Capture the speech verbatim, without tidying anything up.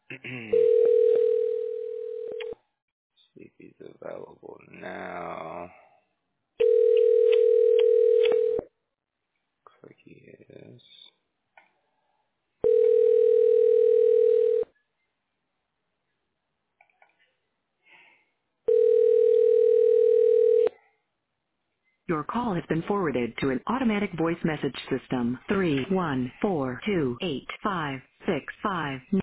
See if he's available now. Looks like he is. Your call has been forwarded to an automatic voice message system. three one four two eight five six five